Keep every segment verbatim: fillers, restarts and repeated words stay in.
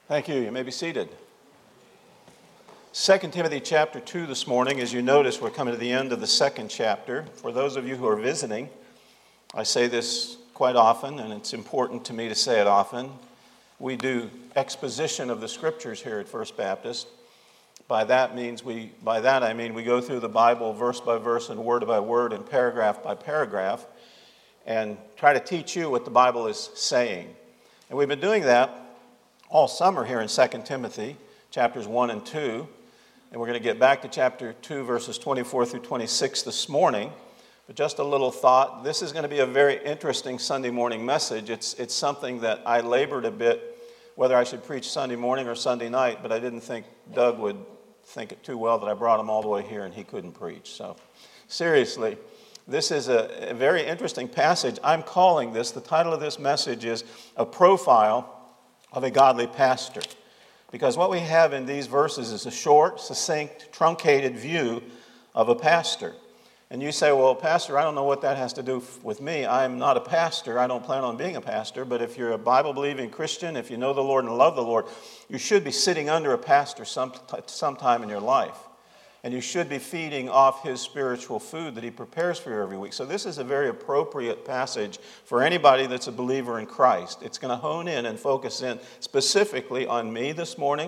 Thank you. You may be seated. Second Timothy chapter two this morning. As you notice, we're coming to the end of the second chapter. For those of you who are visiting, I say this quite often, and it's important to me to say it often. We do exposition of the Scriptures here at First Baptist. By that means we, by that I mean we go through the Bible verse by verse and word by word and paragraph by paragraph and try to teach you what the Bible is saying. And we've been doing that all summer here in Second Timothy, chapters one and two. And we're going to get back to chapter two, verses twenty-four through twenty-six this morning. But just a little thought. This is going to be a very interesting Sunday morning message. It's, it's something that I labored a bit, whether I should preach Sunday morning or Sunday night, but I didn't think Doug would think it too well that I brought him all the way here and he couldn't preach. So seriously, this is a, a very interesting passage. I'm calling this, the title of this message is A Profile of a Godly Pastor. Because what we have in these verses is a short, succinct, truncated view of a pastor. And you say, well, Pastor, I don't know what that has to do with me. I'm not a pastor. I don't plan on being a pastor. But if you're a Bible-believing Christian, if you know the Lord and love the Lord, you should be sitting under a pastor some, sometime in your life. And you should be feeding off his spiritual food that he prepares for you every week. So this is a very appropriate passage for anybody that's a believer in Christ. It's going to hone in and focus in specifically on me this morning,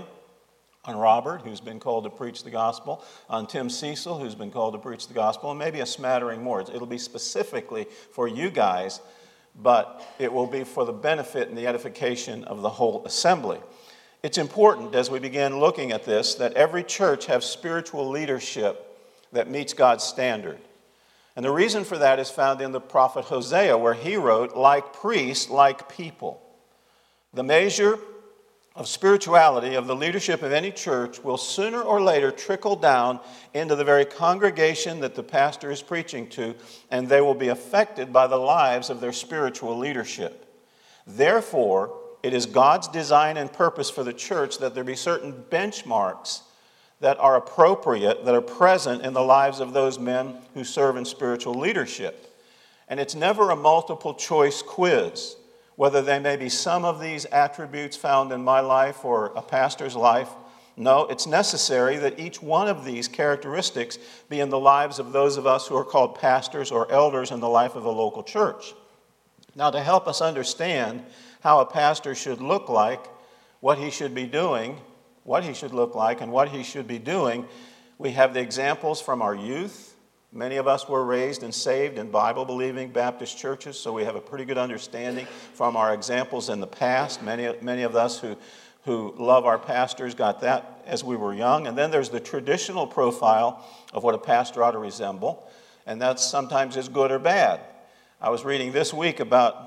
on Robert, who's been called to preach the gospel, on Tim Cecil, who's been called to preach the gospel, and maybe a smattering more. It'll be specifically for you guys, but it will be for the benefit and the edification of the whole assembly. It's important as we begin looking at this that every church have spiritual leadership that meets God's standard. And the reason for that is found in the prophet Hosea, where he wrote, like priests, like people. The measure of spirituality of the leadership of any church will sooner or later trickle down into the very congregation that the pastor is preaching to, and they will be affected by the lives of their spiritual leadership. Therefore, it is God's design and purpose for the church that there be certain benchmarks that are appropriate, that are present in the lives of those men who serve in spiritual leadership. And it's never a multiple choice quiz, whether they may be some of these attributes found in my life or a pastor's life. No, it's necessary that each one of these characteristics be in the lives of those of us who are called pastors or elders in the life of a local church. Now, to help us understand how a pastor should look like, what he should be doing, what he should look like, and what he should be doing, we have the examples from our youth. Many of us were raised and saved in Bible-believing Baptist churches, so we have a pretty good understanding from our examples in the past. Many, many of us who, who love our pastors got that as we were young. And then there's the traditional profile of what a pastor ought to resemble, and that sometimes is good or bad. I was reading this week about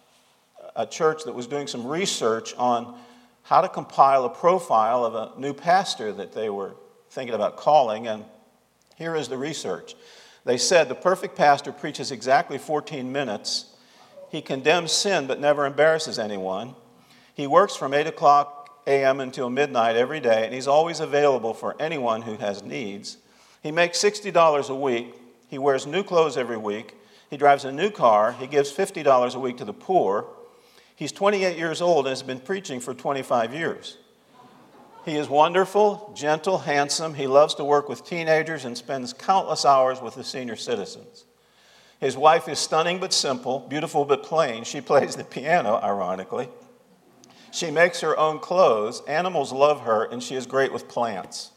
a church that was doing some research on how to compile a profile of a new pastor that they were thinking about calling, and here is the research. They said the perfect pastor preaches exactly fourteen minutes. He condemns sin but never embarrasses anyone. He works from eight o'clock a.m. until midnight every day, and he's always available for anyone who has needs. He makes sixty dollars a week. He wears new clothes every week. He drives a new car. He gives fifty dollars a week to the poor. He's twenty-eight years old and has been preaching for twenty-five years. He is wonderful, gentle, handsome. He loves to work with teenagers and spends countless hours with the senior citizens. His wife is stunning but simple, beautiful but plain. She plays the piano, ironically. She makes her own clothes. Animals love her, and she is great with plants.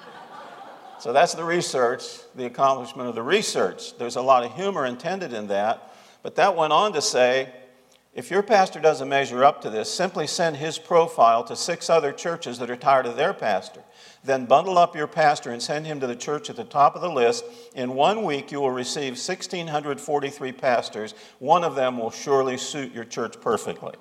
So that's the research, the accomplishment of the research. There's a lot of humor intended in that, but that went on to say, if your pastor doesn't measure up to this, simply send his profile to six other churches that are tired of their pastor. Then bundle up your pastor and send him to the church at the top of the list. In one week, you will receive one thousand six hundred forty-three pastors. One of them will surely suit your church perfectly.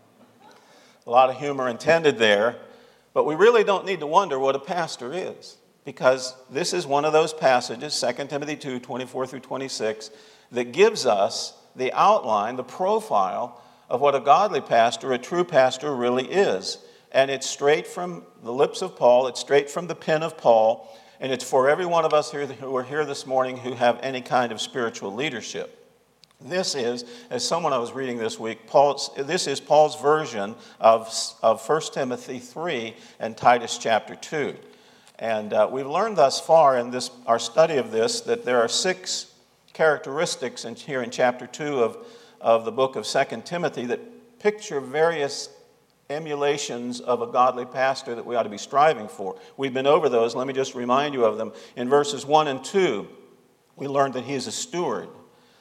A lot of humor intended there, but we really don't need to wonder what a pastor is, because this is one of those passages, Second Timothy two, twenty-four through twenty-six, that gives us the outline, the profile of what a godly pastor, a true pastor, really is. And it's straight from the lips of Paul, it's straight from the pen of Paul, and it's for every one of us here who are here this morning who have any kind of spiritual leadership. This is, as someone I was reading this week, Paul's, this is Paul's version of, of First Timothy three and Titus chapter two. And uh, we've learned thus far in this our study of this that there are six characteristics in, here in chapter two of, of the book of Second Timothy that picture various emulations of a godly pastor that we ought to be striving for. We've been over those. Let me just remind you of them. In verses one and two, we learned that he is a steward.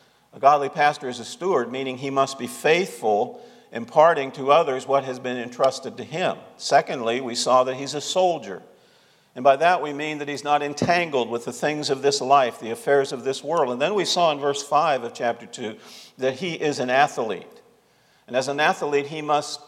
A godly pastor is a steward, meaning he must be faithful, imparting to others what has been entrusted to him. Secondly, we saw that he's a soldier. And by that we mean that he's not entangled with the things of this life, the affairs of this world. And then we saw in verse five of chapter two that he is an athlete. And as an athlete, he must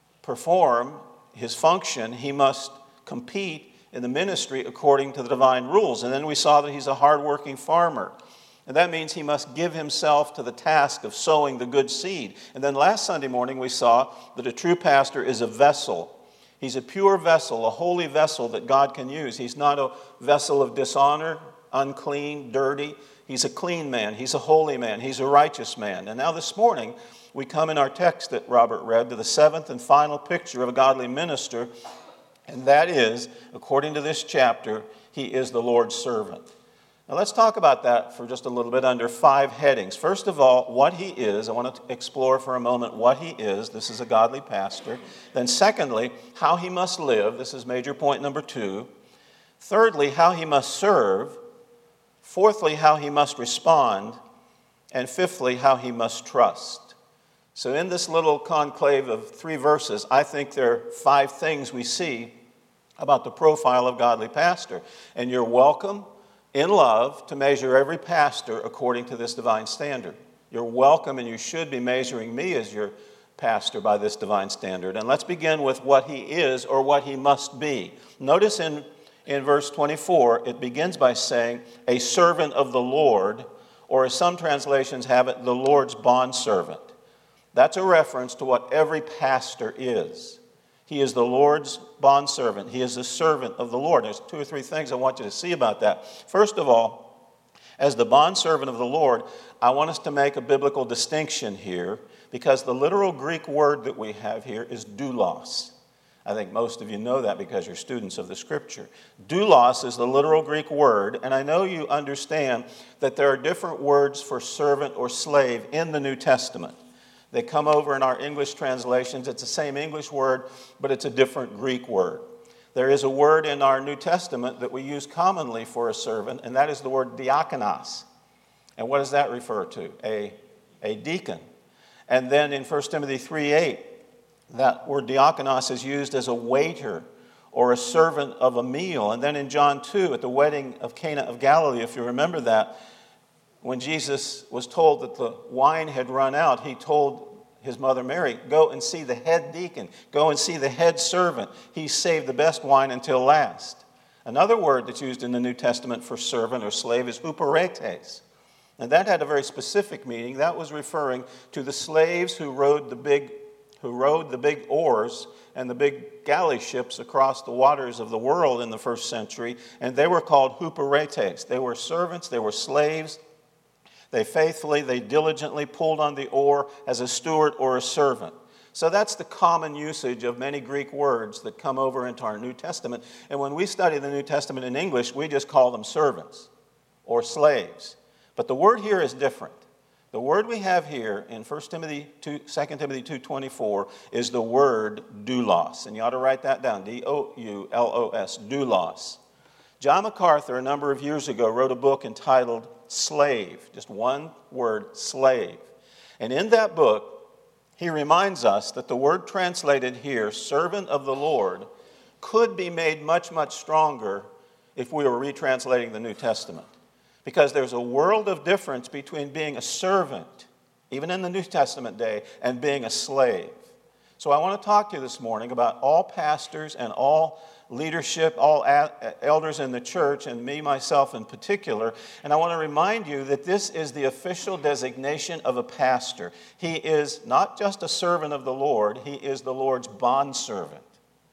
perform his function. He must compete in the ministry according to the divine rules. And then we saw that he's a hardworking farmer. And that means he must give himself to the task of sowing the good seed. And then last Sunday morning we saw that a true pastor is a vessel. He's a pure vessel, a holy vessel that God can use. He's not a vessel of dishonor, unclean, dirty. He's a clean man. He's a holy man. He's a righteous man. And now this morning we come in our text that Robert read to the seventh and final picture of a godly minister. And that is, according to this chapter, he is the Lord's servant. Now let's talk about that for just a little bit under five headings. First of all, what he is. I want to explore for a moment what he is. This is a godly pastor. Then secondly, how he must live. This is major point number two. Thirdly, how he must serve. Fourthly, how he must respond. And fifthly, how he must trust. So in this little conclave of three verses, I think there are five things we see about the profile of godly pastor. And you're welcome in love to measure every pastor according to this divine standard. You're welcome and you should be measuring me as your pastor by this divine standard. And let's begin with what he is or what he must be. Notice in, in verse twenty-four, it begins by saying, a servant of the Lord, or as some translations have it, the Lord's bondservant. That's a reference to what every pastor is. He is the Lord's bondservant. He is the servant of the Lord. There's two or three things I want you to see about that. First of all, as the bondservant of the Lord, I want us to make a biblical distinction here because the literal Greek word that we have here is doulos. I think most of you know that because you're students of the Scripture. Doulos is the literal Greek word, and I know you understand that there are different words for servant or slave in the New Testament. They come over in our English translations. It's the same English word, but it's a different Greek word. There is a word in our New Testament that we use commonly for a servant, and that is the word diakonos. And what does that refer to? A, a deacon. And then in First Timothy three eight, that word diakonos is used as a waiter or a servant of a meal. And then in John two, at the wedding of Cana of Galilee, if you remember that, when Jesus was told that the wine had run out, he told his mother Mary, go and see the head deacon. Go and see the head servant. He saved the best wine until last. Another word that's used in the New Testament for servant or slave is huperetes. And that had a very specific meaning. That was referring to the slaves who rowed the big, who rowed the big oars and the big galley ships across the waters of the world in the first century. And they were called huperetes. They were servants. They were slaves. They faithfully, they diligently pulled on the oar as a steward or a servant. So that's the common usage of many Greek words that come over into our New Testament. And when we study the New Testament in English, we just call them servants or slaves. But the word here is different. The word we have here in First Timothy two, Second Timothy two twenty-four is the word doulos. And you ought to write that down, D O U L O S, doulos. John MacArthur, a number of years ago, wrote a book entitled Slave, just one word, slave. And in that book, he reminds us that the word translated here, servant of the Lord, could be made much, much stronger if we were retranslating the New Testament. Because there's a world of difference between being a servant, even in the New Testament day, and being a slave. So I want to talk to you this morning about all pastors and all leadership, all elders in the church, and me, myself in particular. And I want to remind you that this is the official designation of a pastor. He is not just a servant of the Lord, he is the Lord's bondservant.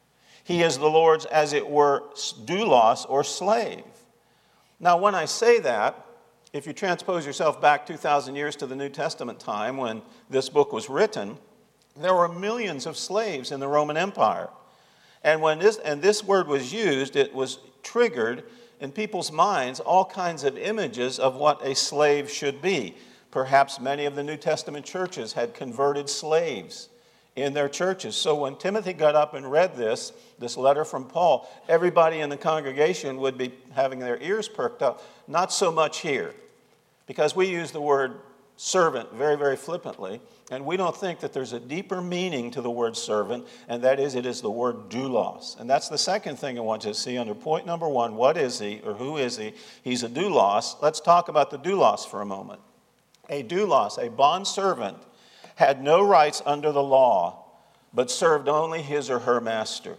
He is the Lord's, as it were, doulos or slave. Now, when I say that, If you transpose yourself back two thousand years to the New Testament time when this book was written, there were millions of slaves in the Roman Empire. And when this, and this word was used, it was triggered in people's minds all kinds of images of what a slave should be. Perhaps many of the New Testament churches had converted slaves in their churches. So when Timothy got up and read this, this letter from Paul, everybody in the congregation would be having their ears perked up. Not so much here, because we use the word servant very, very flippantly, and we don't think that there's a deeper meaning to the word servant, and that is, it is the word doulos. And that's the second thing I want you to see under point number one. What is he, or who is he? He's a doulos. Let's talk about the doulos for a moment. A doulos, a bondservant, had no rights under the law, but served only his or her master.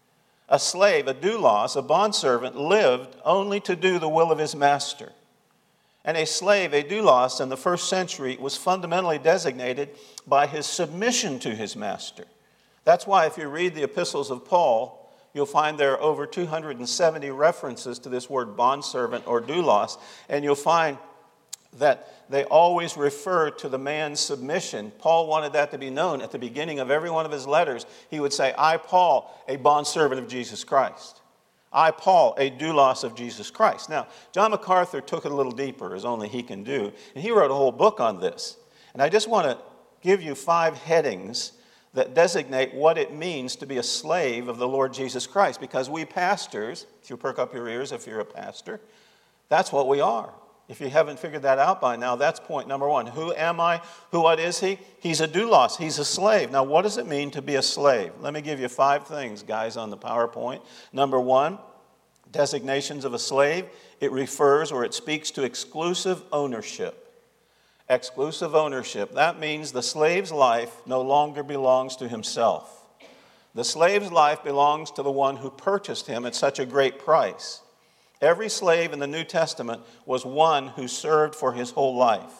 A slave, a doulos, a bondservant, lived only to do the will of his master. And a slave, a doulos, in the first century was fundamentally designated by his submission to his master. That's why if you read the epistles of Paul, you'll find there are over two hundred seventy references to this word bondservant or doulos, and you'll find that they always refer to the man's submission. Paul wanted that to be known. At the beginning of every one of his letters, he would say, I, Paul, a bondservant of Jesus Christ. I, Paul, a doulos of Jesus Christ. Now, John MacArthur took it a little deeper, as only he can do, and he wrote a whole book on this. And I just want to give you five headings that designate what it means to be a slave of the Lord Jesus Christ, because we pastors, if you perk up your ears if you're a pastor, that's what we are. If you haven't figured that out by now, that's point number one. Who am I? Who, what is he? He's a doulos. He's a slave. Now, what does it mean to be a slave? Let me give you five things, guys, on the PowerPoint. Number one, designations of a slave. It refers or it speaks to exclusive ownership. Exclusive ownership. That means the slave's life no longer belongs to himself. The slave's life belongs to the one who purchased him at such a great price. Every slave in the New Testament was one who served for his whole life.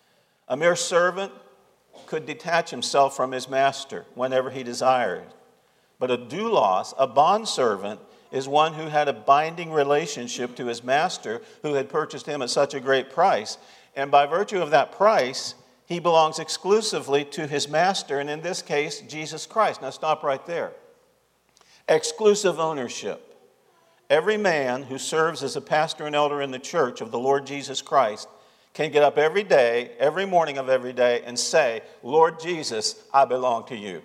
A mere servant could detach himself from his master whenever he desired. But a doulos, a bondservant, is one who had a binding relationship to his master who had purchased him at such a great price. And by virtue of that price, he belongs exclusively to his master, and in this case, Jesus Christ. Now stop right there. Exclusive ownership. Every man who serves as a pastor and elder in the church of the Lord Jesus Christ can get up every day, every morning of every day, and say, Lord Jesus, I belong to you.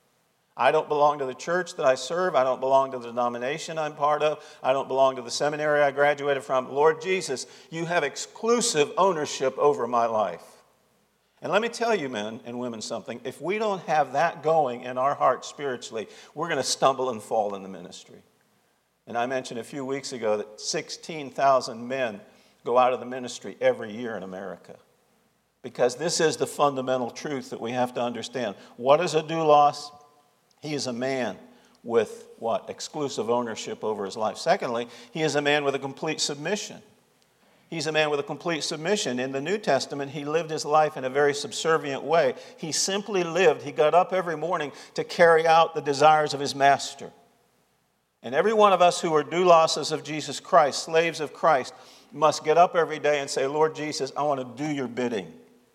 I don't belong to the church that I serve. I don't belong to the denomination I'm part of. I don't belong to the seminary I graduated from. Lord Jesus, you have exclusive ownership over my life. And let me tell you, men and women, something. If we don't have that going in our hearts spiritually, we're going to stumble and fall in the ministry. And I mentioned a few weeks ago that sixteen thousand men go out of the ministry every year in America. Because this is the fundamental truth that we have to understand. What is a doulos? He is a man with what? Exclusive ownership over his life. Secondly, he is a man with a complete submission. He's a man with a complete submission. In the New Testament, he lived his life in a very subservient way. He simply lived, he got up every morning to carry out the desires of his master. And every one of us who are douloses of Jesus Christ, slaves of Christ, must get up every day and say, Lord Jesus, I want to do your bidding.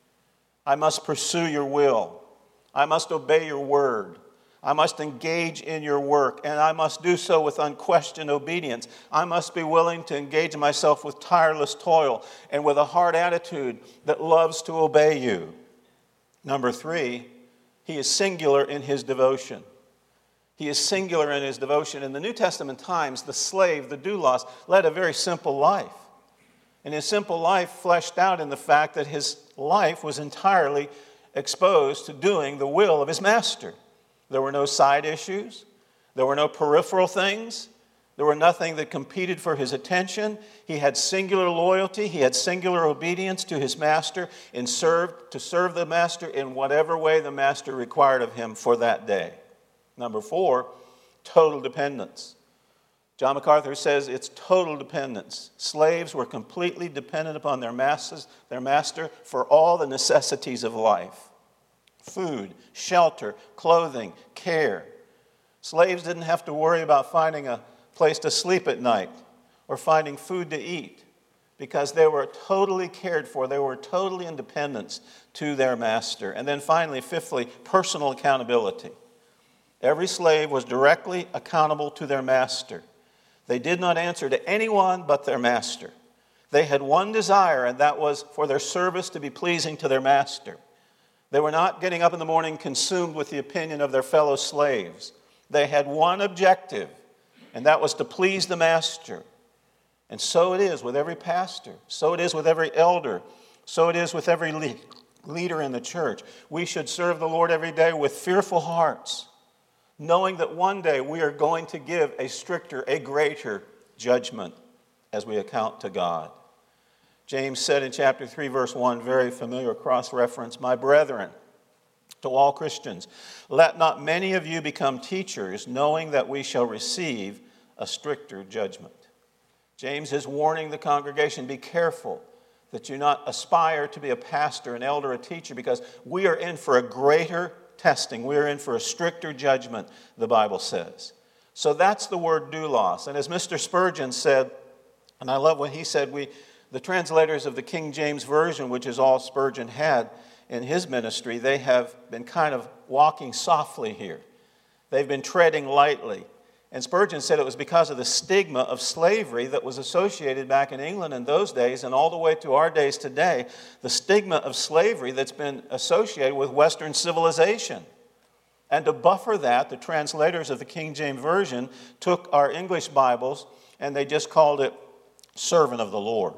I must pursue your will. I must obey your word. I must engage in your work, and I must do so with unquestioned obedience. I must be willing to engage myself with tireless toil and with a hard attitude that loves to obey you. Number three, he is singular in his devotion. He is singular in his devotion. In the New Testament times, the slave, the doulos, led a very simple life. And his simple life fleshed out in the fact that his life was entirely exposed to doing the will of his master. There were no side issues. There were no peripheral things. There were nothing that competed for his attention. He had singular loyalty. He had singular obedience to his master and served to serve the master in whatever way the master required of him for that day. Number four, total dependence. John MacArthur says it's total dependence. Slaves were completely dependent upon their masters, their master for all the necessities of life. Food, shelter, clothing, care. Slaves didn't have to worry about finding a place to sleep at night or finding food to eat. because they were totally cared for. They were totally independent to their master. And then finally, fifthly, personal accountability. Every slave was directly accountable to their master. They did not answer to anyone but their master. They had one desire, and that was for their service to be pleasing to their master. They were not getting up in the morning consumed with the opinion of their fellow slaves. They had one objective, and that was to please the master. And so it is with every pastor. So it is with every elder. So it is with every le- leader in the church. We should serve the Lord every day with fearful hearts, knowing that one day we are going to give a stricter, a greater judgment as we account to God. James said in chapter three, verse one, very familiar cross-reference, "My brethren, to all Christians, let not many of you become teachers, knowing that we shall receive a stricter judgment." James is warning the congregation, be careful that you not aspire to be a pastor, an elder, a teacher, because we are in for a greater testing. We are in for a stricter judgment, the Bible says. So that's the word doulos. And as Mister Spurgeon said, and I love what he said, we, the translators of the King James Version, which is all Spurgeon had in his ministry, they have been kind of walking softly here. They've been treading lightly. And Spurgeon said it was because of the stigma of slavery that was associated back in England in those days and all the way to our days today, the stigma of slavery that's been associated with Western civilization. And to buffer that, the translators of the King James Version took our English Bibles and they just called it servant of the Lord,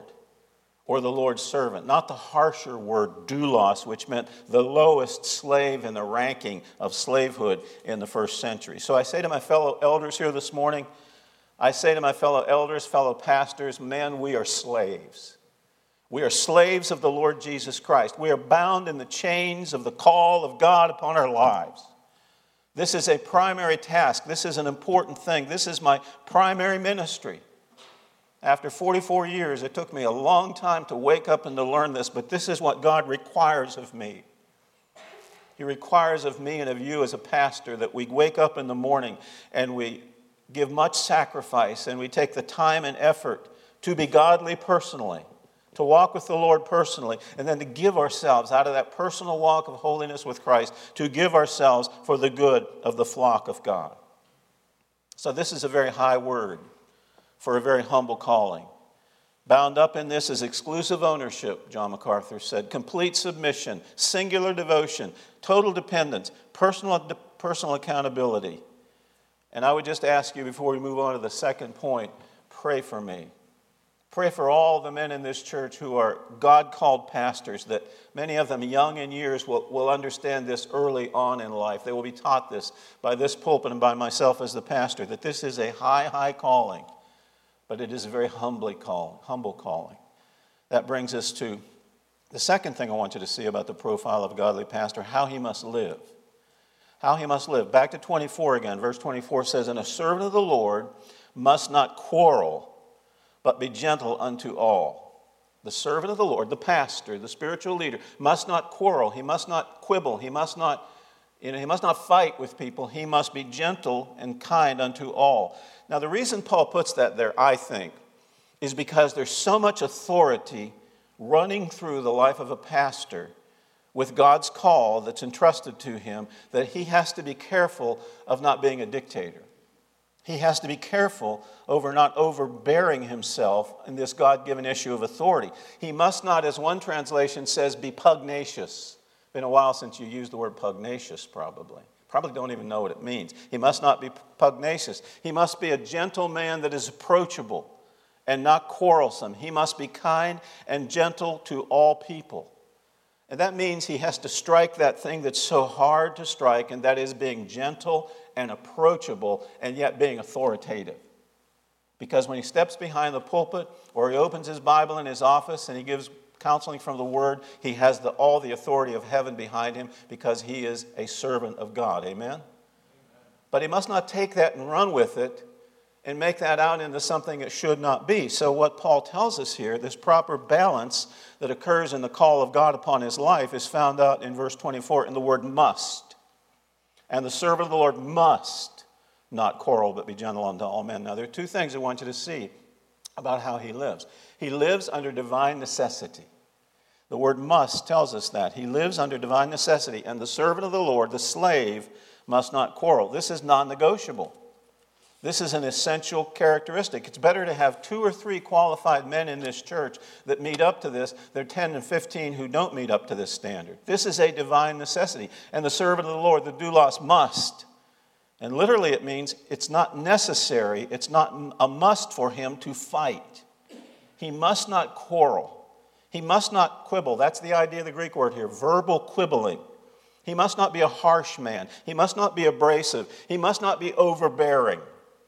or the Lord's servant, not the harsher word doulos, which meant the lowest slave in the ranking of slavehood in the first century. So I say to my fellow elders here this morning, I say to my fellow elders, fellow pastors, men, we are slaves. We are slaves of the Lord Jesus Christ. We are bound in the chains of the call of God upon our lives. This is a primary task. This is an important thing. This is my primary ministry. After forty-four years, it took me a long time to wake up and to learn this, but this is what God requires of me. He requires of me and of you as a pastor that we wake up in the morning and we give much sacrifice and we take the time and effort to be godly personally, to walk with the Lord personally, and then to give ourselves out of that personal walk of holiness with Christ, to give ourselves for the good of the flock of God. So this is a very high word for a very humble calling. Bound up in this is exclusive ownership, John MacArthur said, complete submission, singular devotion, total dependence, personal, personal accountability. And I would just ask you before we move on to the second point, pray for me. Pray for all the men in this church who are God-called pastors, that many of them young in years will, will understand this early on in life. They will be taught this by this pulpit and by myself as the pastor, that this is a high, high calling. But it is a very humbly call, humble calling. That brings us to the second thing I want you to see about the profile of a godly pastor, how he must live. How he must live. Back to twenty-four again. Verse twenty-four says, "And a servant of the Lord must not quarrel, but be gentle unto all." The servant of the Lord, the pastor, the spiritual leader, must not quarrel. He must not quibble. He must not, you know, he must not fight with people. He must be gentle and kind unto all. Now, the reason Paul puts that there, I think, is because there's so much authority running through the life of a pastor with God's call that's entrusted to him that he has to be careful of not being a dictator. He has to be careful over not overbearing himself in this God-given issue of authority. He must not, as one translation says, be pugnacious. Been a while since you used the word pugnacious, probably. Probably don't even know what it means. He must not be pugnacious. He must be a gentle man that is approachable and not quarrelsome. He must be kind and gentle to all people. And that means he has to strike that thing that's so hard to strike, and that is being gentle and approachable and yet being authoritative. Because when he steps behind the pulpit or he opens his Bible in his office and he gives counseling from the Word, he has the, all the authority of heaven behind him because he is a servant of God. Amen? Amen? But he must not take that and run with it and make that out into something it should not be. So what Paul tells us here, this proper balance that occurs in the call of God upon his life, is found out in verse twenty-four in the word must. And the servant of the Lord must not quarrel, but be gentle unto all men. Now, there are two things I want you to see about how he lives. He lives under divine necessity. The word must tells us that. He lives under divine necessity, and the servant of the Lord, the slave, must not quarrel. This is non-negotiable. This is an essential characteristic. It's better to have two or three qualified men in this church that meet up to this than ten and fifteen who don't meet up to this standard. This is a divine necessity. And the servant of the Lord, the doulos, must. And literally it means it's not necessary, it's not a must for him to fight. He must not quarrel. He must not quibble. That's the idea of the Greek word here, verbal quibbling. He must not be a harsh man. He must not be abrasive. He must not be overbearing.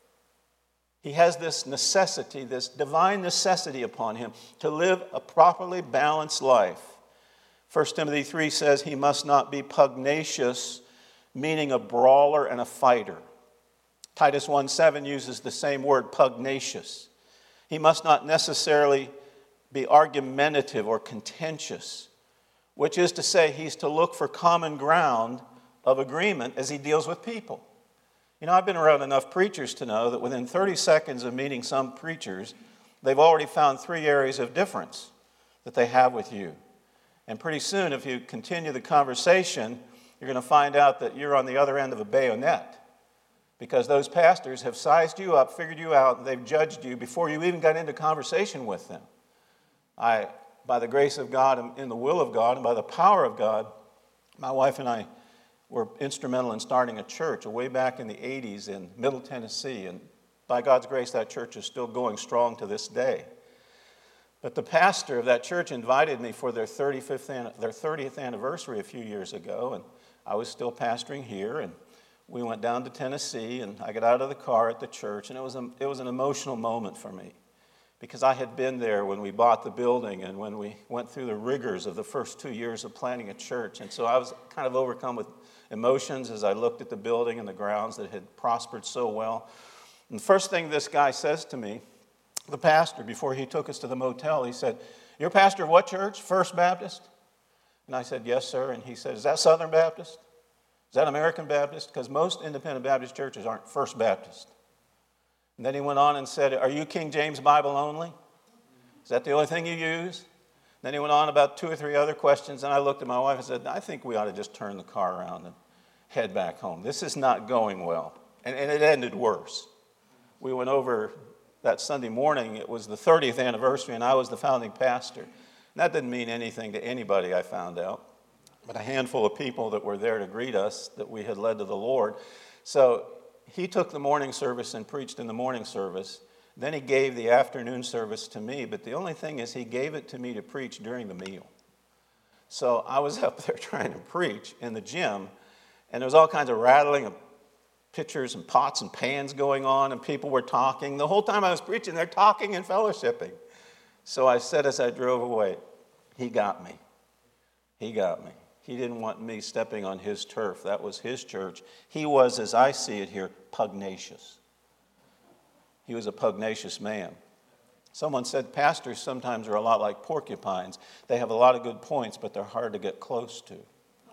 He has this necessity, this divine necessity upon him to live a properly balanced life. First Timothy three says he must not be pugnacious, meaning a brawler and a fighter. Titus one seven uses the same word, pugnacious. He must not necessarily be argumentative or contentious, which is to say he's to look for common ground of agreement as he deals with people. You know, I've been around enough preachers to know that within thirty seconds of meeting some preachers, they've already found three areas of difference that they have with you. And pretty soon, if you continue the conversation, you're going to find out that you're on the other end of a bayonet, because those pastors have sized you up, figured you out, and they've judged you before you even got into conversation with them. I, by the grace of God and in the will of God and by the power of God, my wife and I were instrumental in starting a church way back in the eighties in Middle Tennessee. And by God's grace, that church is still going strong to this day. But the pastor of that church invited me for their thirty-fifth, their thirtieth anniversary a few years ago. And I was still pastoring here. And we went down to Tennessee. And I got out of the car at the church. And it was, a, it was an emotional moment for me, because I had been there when we bought the building and when we went through the rigors of the first two years of planning a church. And so I was kind of overcome with emotions as I looked at the building and the grounds that had prospered so well. And the first thing this guy says to me, the pastor, before he took us to the motel, he said, "You're pastor of what church? First Baptist?" And I said, "Yes, sir." And he said, "Is that Southern Baptist? Is that American Baptist? Because most independent Baptist churches aren't First Baptist." And then he went on and said, "Are you King James Bible only? Is that the only thing you use?" Then he went on about two or three other questions, and I looked at my wife and said, "I think we ought to just turn the car around and head back home. This is not going well." And, and it ended worse. We went over that Sunday morning. It was the thirtieth anniversary, and I was the founding pastor. And that didn't mean anything to anybody, I found out, but a handful of people that were there to greet us that we had led to the Lord. So he took the morning service and preached in the morning service. Then he gave the afternoon service to me, but the only thing is he gave it to me to preach during the meal. So I was up there trying to preach in the gym, and there was all kinds of rattling of pitchers and pots and pans going on, and people were talking. The whole time I was preaching, they're talking and fellowshipping. So I said as I drove away, he got me. He got me. He didn't want me stepping on his turf. That was his church. He was, as I see it here, pugnacious. He was a pugnacious man. Someone said pastors sometimes are a lot like porcupines. They have a lot of good points, but they're hard to get close to.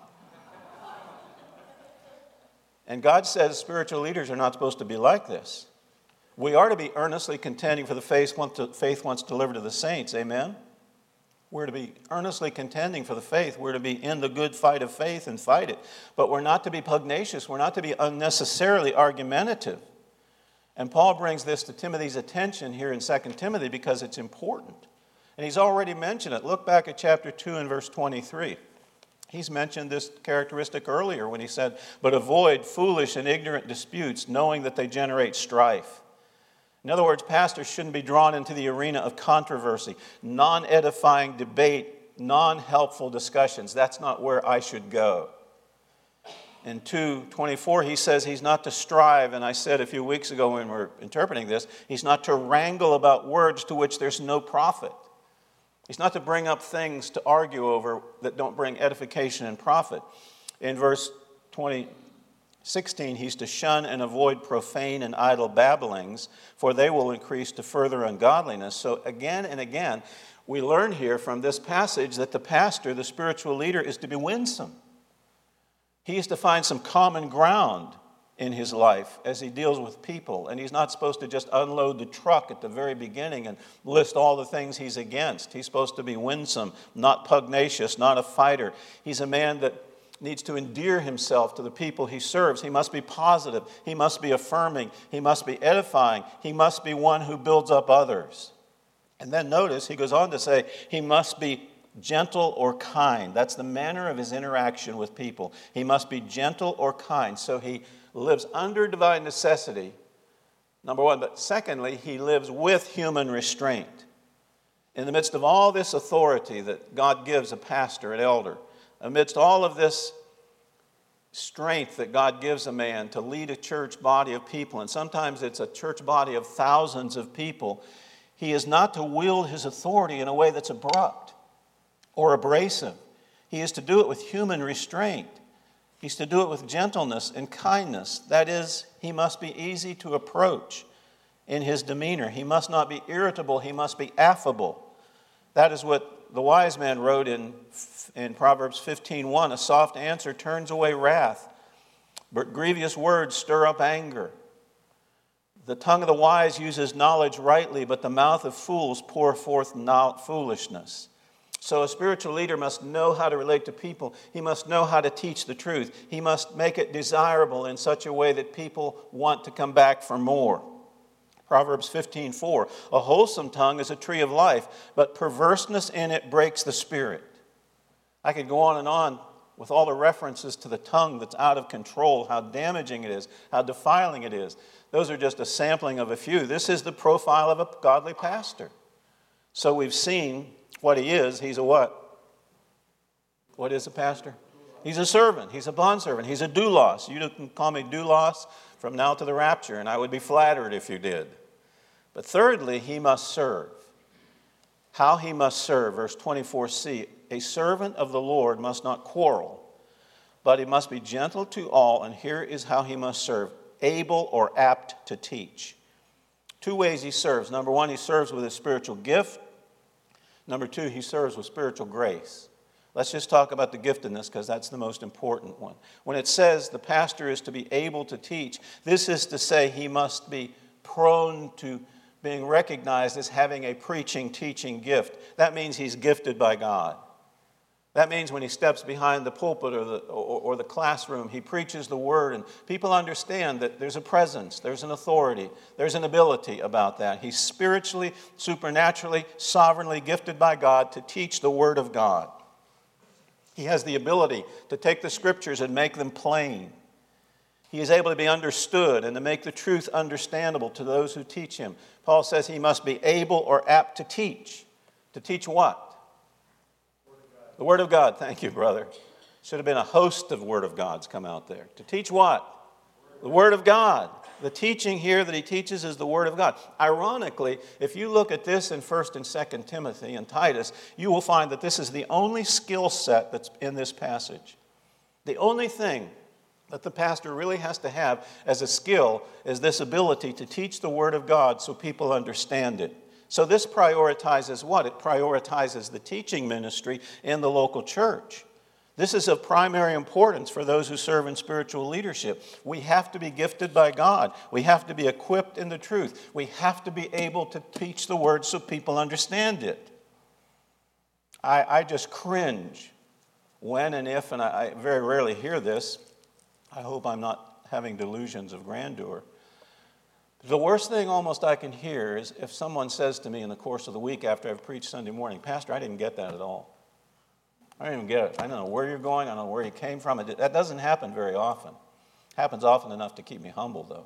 And God says spiritual leaders are not supposed to be like this. We are to be earnestly contending for the faith once delivered to the saints. Amen? We're to be earnestly contending for the faith. We're to be in the good fight of faith and fight it. But we're not to be pugnacious. We're not to be unnecessarily argumentative. And Paul brings this to Timothy's attention here in Second Timothy because it's important. And he's already mentioned it. Look back at chapter two and verse twenty-three. He's mentioned this characteristic earlier when he said, "But avoid foolish and ignorant disputes, knowing that they generate strife." In other words, pastors shouldn't be drawn into the arena of controversy, non-edifying debate, non-helpful discussions. That's not where I should go. In two twenty-four, he says he's not to strive, and I said a few weeks ago when we were interpreting this, he's not to wrangle about words to which there's no profit. He's not to bring up things to argue over that don't bring edification and profit. In verse twenty, sixteen, he's to shun and avoid profane and idle babblings, for they will increase to further ungodliness. So again and again, we learn here from this passage that the pastor, the spiritual leader, is to be winsome. He is to find some common ground in his life as he deals with people. And he's not supposed to just unload the truck at the very beginning and list all the things he's against. He's supposed to be winsome, not pugnacious, not a fighter. He's a man that needs to endear himself to the people he serves. He must be positive. He must be affirming. He must be edifying. He must be one who builds up others. And then notice, he goes on to say, he must be gentle or kind. That's the manner of his interaction with people. He must be gentle or kind. So he lives under divine necessity, number one. But secondly, he lives with human restraint. In the midst of all this authority that God gives a pastor, an elder, amidst all of this strength that God gives a man to lead a church body of people, and sometimes it's a church body of thousands of people, he is not to wield his authority in a way that's abrupt or abrasive. He is to do it with human restraint. He's to do it with gentleness and kindness. That is, he must be easy to approach in his demeanor. He must not be irritable. He must be affable. That is what the wise man wrote in, in Proverbs fifteen one. A soft answer turns away wrath, but grievous words stir up anger. The tongue of the wise uses knowledge rightly, but the mouth of fools pour forth foolishness. So a spiritual leader must know how to relate to people. He must know how to teach the truth. He must make it desirable in such a way that people want to come back for more. Proverbs fifteen four, a wholesome tongue is a tree of life, but perverseness in it breaks the spirit. I could go on and on with all the references to the tongue that's out of control, how damaging it is, how defiling it is. Those are just a sampling of a few. This is the profile of a godly pastor. So we've seen what he is. He's a what? What is a pastor? He's a servant. He's a bondservant. He's a doulos. You can call me doulos from now to the rapture, and I would be flattered if you did. But thirdly, he must serve. How he must serve, verse twenty-four c, a servant of the Lord must not quarrel, but he must be gentle to all, and here is how he must serve, able or apt to teach. Two ways he serves. Number one, he serves with his spiritual gift. Number two, he serves with spiritual grace. Let's just talk about the giftedness because that's the most important one. When it says the pastor is to be able to teach, this is to say he must be prone to being recognized as having a preaching, teaching gift. That means he's gifted by God. That means when he steps behind the pulpit or the, or, or the classroom, he preaches the word, and people understand that there's a presence, there's an authority, there's an ability about that. He's spiritually, supernaturally, sovereignly gifted by God to teach the word of God. He has the ability to take the scriptures and make them plain. He is able to be understood and to make the truth understandable to those who teach him. Paul says he must be able or apt to teach. To teach what? The Word of God. Thank you, brother. Should have been a host of Word of Gods come out there. To teach what? The Word of God. The teaching here that he teaches is the Word of God. Ironically, if you look at this in First and Second Timothy and Titus, you will find that this is the only skill set that's in this passage. The only thing that the pastor really has to have as a skill is this ability to teach the Word of God so people understand it. So this prioritizes what? It prioritizes the teaching ministry in the local church. This is of primary importance for those who serve in spiritual leadership. We have to be gifted by God. We have to be equipped in the truth. We have to be able to teach the word so people understand it. I, I just cringe when and if, and I, I very rarely hear this. I hope I'm not having delusions of grandeur. The worst thing almost I can hear is if someone says to me in the course of the week after I've preached Sunday morning, Pastor, I didn't get that at all. I didn't even get it. I don't know where you're going. I don't know where you came from. It, that doesn't happen very often. It happens often enough to keep me humble, though.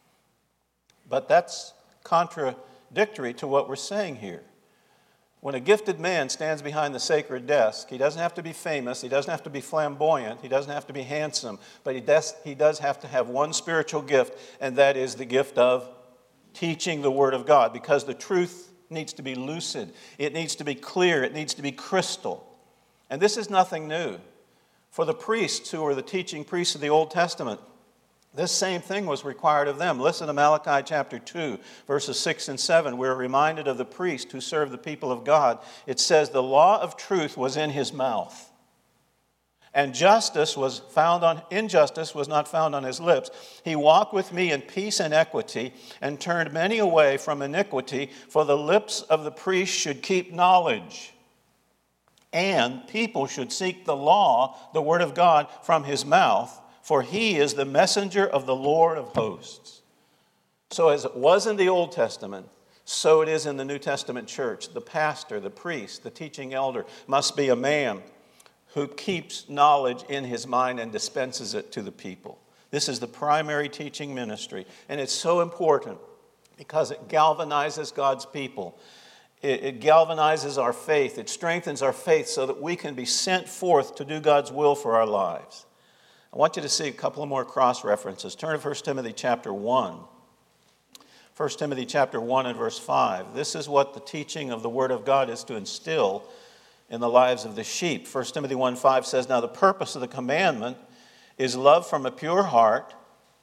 But that's contradictory to what we're saying here. When a gifted man stands behind the sacred desk, he doesn't have to be famous, he doesn't have to be flamboyant, he doesn't have to be handsome, but he does, he does have to have one spiritual gift, and that is the gift of teaching the Word of God, because the truth needs to be lucid, it needs to be clear, it needs to be crystal. And this is nothing new. For the priests who were the teaching priests of the Old Testament, this same thing was required of them. Listen to Malachi chapter two, verses six and seven. We're reminded of the priest who served the people of God. It says, the law of truth was in his mouth. And justice was found on injustice was not found on his lips. He walked with me in peace and equity, and turned many away from iniquity, for the lips of the priest should keep knowledge. And people should seek the law, the word of God, from his mouth, for he is the messenger of the Lord of hosts. So as it was in the Old Testament, so it is in the New Testament church. The pastor, the priest, the teaching elder must be a man who keeps knowledge in his mind and dispenses it to the people. This is the primary teaching ministry, and it's so important because it galvanizes God's people. It, it galvanizes our faith. It strengthens our faith so that we can be sent forth to do God's will for our lives. I want you to see a couple of more cross-references. Turn to First Timothy chapter one. First Timothy chapter one and verse five. This is what the teaching of the Word of God is to instill in the lives of the sheep. First Timothy one five says, now the purpose of the commandment is love from a pure heart,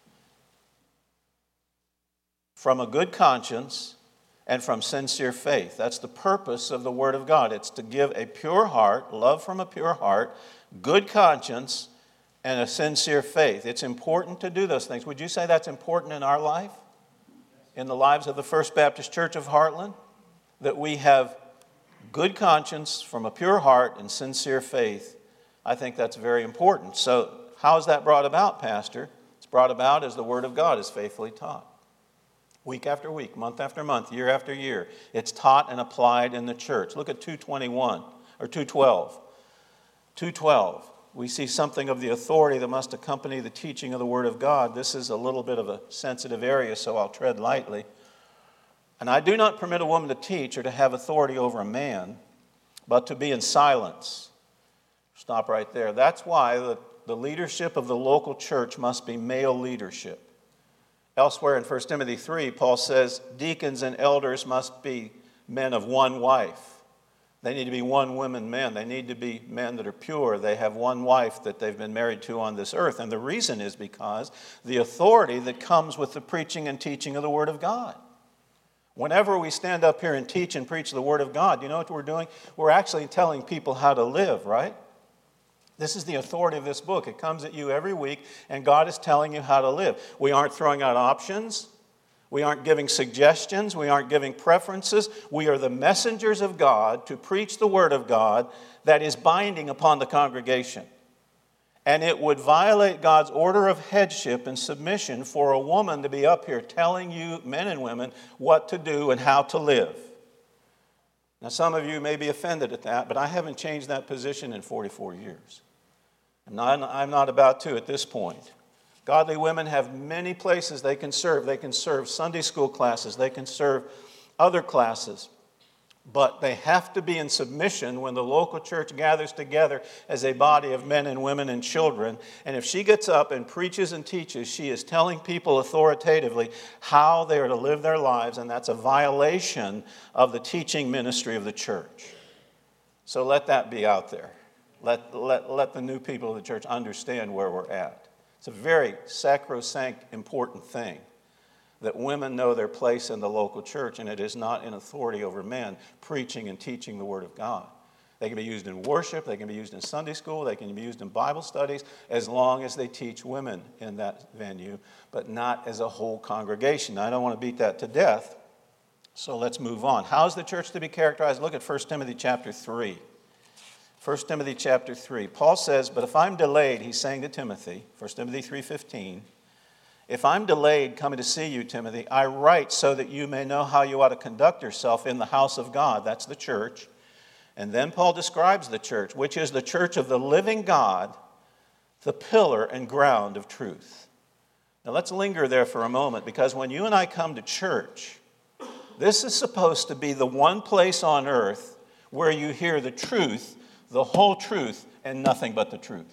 from a good conscience, and from sincere faith. That's the purpose of the Word of God. It's to give a pure heart, love from a pure heart, good conscience, and a sincere faith. It's important to do those things. Would you say that's important in our life? In the lives of the First Baptist Church of Heartland? That we have good conscience from a pure heart and sincere faith. I think that's very important. So how is that brought about, Pastor? It's brought about as the Word of God is faithfully taught. Week after week, month after month, year after year. It's taught and applied in the church. Look at two twenty-one or two twelve. two twelve. We see something of the authority that must accompany the teaching of the Word of God. This is a little bit of a sensitive area, so I'll tread lightly. And I do not permit a woman to teach or to have authority over a man, but to be in silence. Stop right there. That's why the, the leadership of the local church must be male leadership. Elsewhere in First Timothy three, Paul says deacons and elders must be men of one wife. They need to be one woman men. They need to be men that are pure. They have one wife that they've been married to on this earth. And the reason is because the authority that comes with the preaching and teaching of the Word of God. Whenever we stand up here and teach and preach the Word of God, you know what we're doing? We're actually telling people how to live, right? This is the authority of this book. It comes at you every week, and God is telling you how to live. We aren't throwing out options. We aren't giving suggestions. We aren't giving preferences. We are the messengers of God to preach the Word of God that is binding upon the congregation. And it would violate God's order of headship and submission for a woman to be up here telling you, men and women, what to do and how to live. Now, some of you may be offended at that, but I haven't changed that position in forty-four years. I'm not, I'm not about to at this point. Godly women have many places they can serve. They can serve Sunday school classes. They can serve other classes. But they have to be in submission when the local church gathers together as a body of men and women and children. And if she gets up and preaches and teaches, she is telling people authoritatively how they are to live their lives, and that's a violation of the teaching ministry of the church. So let that be out there. Let, let, let the new people of the church understand where we're at. It's a very sacrosanct, important thing that women know their place in the local church, and it is not in authority over men preaching and teaching the Word of God. They can be used in worship, they can be used in Sunday school, they can be used in Bible studies, as long as they teach women in that venue, but not as a whole congregation. I don't want to beat that to death, so let's move on. How is the church to be characterized? Look at First Timothy chapter three. First Timothy chapter three. Paul says, but if I'm delayed, he's saying to Timothy, First Timothy three fifteen, if I'm delayed coming to see you, Timothy, I write so that you may know how you ought to conduct yourself in the house of God. That's the church. And then Paul describes the church, which is the church of the living God, the pillar and ground of truth. Now let's linger there for a moment, because when you and I come to church, this is supposed to be the one place on earth where you hear the truth, the whole truth, and nothing but the truth.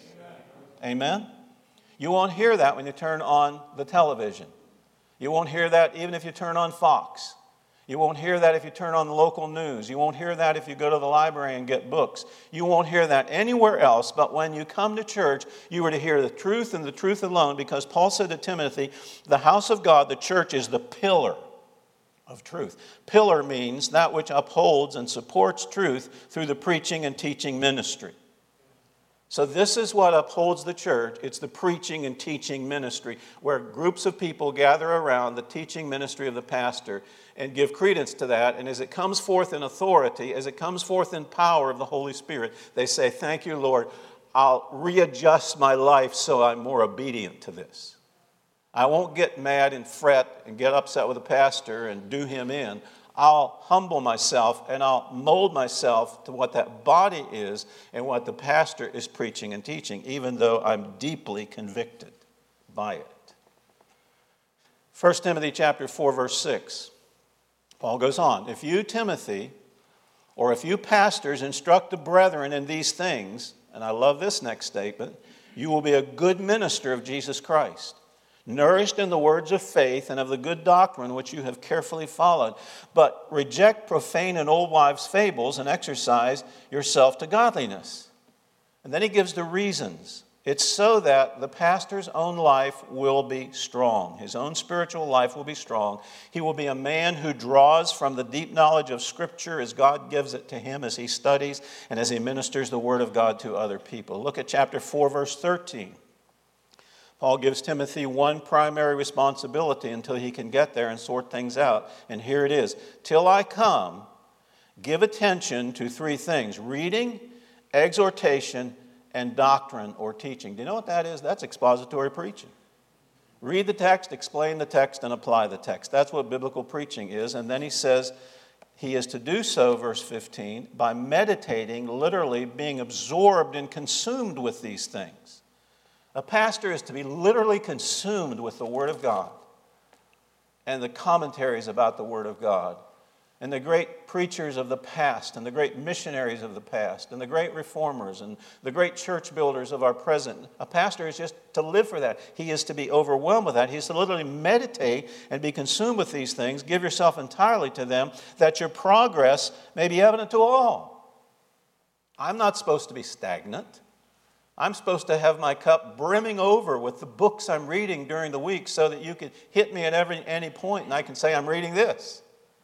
Amen? You won't hear that when you turn on the television. You won't hear that even if you turn on Fox. You won't hear that if you turn on the local news. You won't hear that if you go to the library and get books. You won't hear that anywhere else. But when you come to church, you are to hear the truth and the truth alone, because Paul said to Timothy, the house of God, the church, is the pillar of truth. Pillar means that which upholds and supports truth through the preaching and teaching ministry. So this is what upholds the church. It's the preaching and teaching ministry, where groups of people gather around the teaching ministry of the pastor and give credence to that. And as it comes forth in authority, as it comes forth in power of the Holy Spirit, they say, thank you, Lord. I'll readjust my life so I'm more obedient to this. I won't get mad and fret and get upset with the pastor and do him in. I'll humble myself and I'll mold myself to what that body is and what the pastor is preaching and teaching, even though I'm deeply convicted by it. First Timothy chapter four, verse six. Paul goes on, if you, Timothy, or if you pastors instruct the brethren in these things, and I love this next statement, you will be a good minister of Jesus Christ, nourished in the words of faith and of the good doctrine which you have carefully followed. But reject profane and old wives' fables and exercise yourself to godliness. And then he gives the reasons. It's so that the pastor's own life will be strong. His own spiritual life will be strong. He will be a man who draws from the deep knowledge of Scripture as God gives it to him, as he studies and as he ministers the Word of God to other people. Look at chapter four, verse thirteen. Paul gives Timothy one primary responsibility until he can get there and sort things out. And here it is. Till I come, give attention to three things: reading, exhortation, and doctrine or teaching. Do you know what that is? That's expository preaching. Read the text, explain the text, and apply the text. That's what biblical preaching is. And then he says he is to do so, verse fifteen, by meditating, literally being absorbed and consumed with these things. A pastor is to be literally consumed with the Word of God and the commentaries about the Word of God and the great preachers of the past and the great missionaries of the past and the great reformers and the great church builders of our present. A pastor is just to live for that. He is to be overwhelmed with that. He is to literally meditate and be consumed with these things. Give yourself entirely to them, that your progress may be evident to all. I'm not supposed to be stagnant. I'm supposed to have my cup brimming over with the books I'm reading during the week so that you can hit me at every any point and I can say, I'm reading this.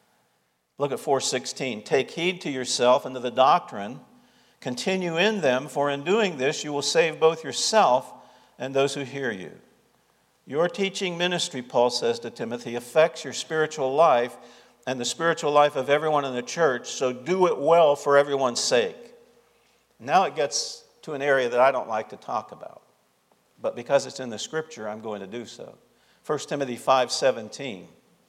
Look at four sixteen. Take heed to yourself and to the doctrine. Continue in them, for in doing this you will save both yourself and those who hear you. Your teaching ministry, Paul says to Timothy, affects your spiritual life and the spiritual life of everyone in the church, so do it well for everyone's sake. Now it gets to an area that I don't like to talk about, but because it's in the Scripture, I'm going to do so. First Timothy five seventeen.